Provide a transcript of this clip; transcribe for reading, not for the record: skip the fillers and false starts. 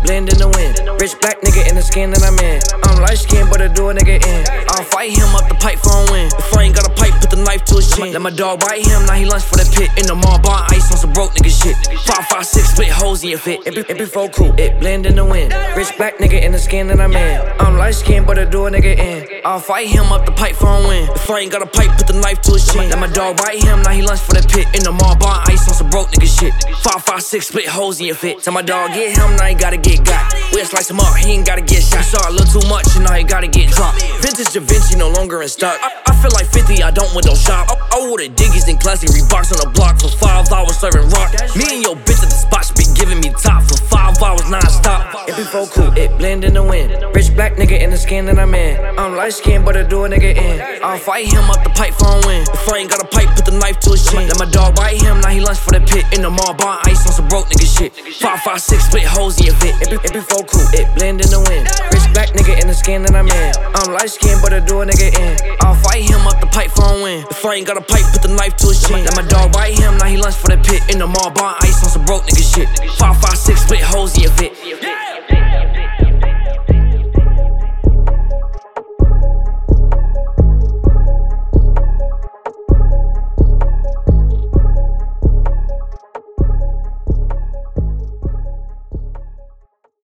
blend in the wind. Rich black nigga in the skin that I'm in. I'm light skinned, but I do a nigga in. I'll fight him up the pipe for a win. If I ain't got a pipe, put the knife to his chin. Let my dog bite him, now he lunch for the pit. In the mall, bar ice on some broke nigga shit. 556 split holes in your fit. It be full cool, it blend in the wind. Rich black nigga in the skin that I'm in. I'm light skinned, but I do a nigga in. I'll fight him up the pipe for a win. If I ain't got a pipe, put the knife to his chin. Let my dog bite him, now he lunch for the pit. In the mall, bar ice on some broke nigga shit. 556 split holes in your fit. Tell my dog get him, now he gotta get got. We'll slice him up, he ain't gotta get shot. You saw a little too much, and now he gotta get dropped. Vintage Da Vinci no longer in stock. I feel like 50, I don't window shop. I order Diggies and classic Reeboks on the block for 5 hours serving rock. Me and your bitch at the spot should be giving me top for 5 hours non-stop. It be full cool, it blend in the wind. Rich black nigga in the skin that I'm in. I'm light skinned, but I do a nigga in. I'll fight him up the pipe for a win. If I ain't got a pipe, put the knife to his chin. Let my dog bite him, now he lunch for the pit. In the mall, bar ice on some broke nigga shit. 556 split holes in your fit. It be full cool, it blend in the wind. Rich black nigga in the skin that I'm in. I'm light skinned, but I do a nigga in. I'll fight him up the pipe for a win. If I ain't got a pipe, put the knife to his chin. Let my dog bite him, now he lunch for the pit. In the mall, bar ice on some broke nigga shit. 556 split holes in your fit.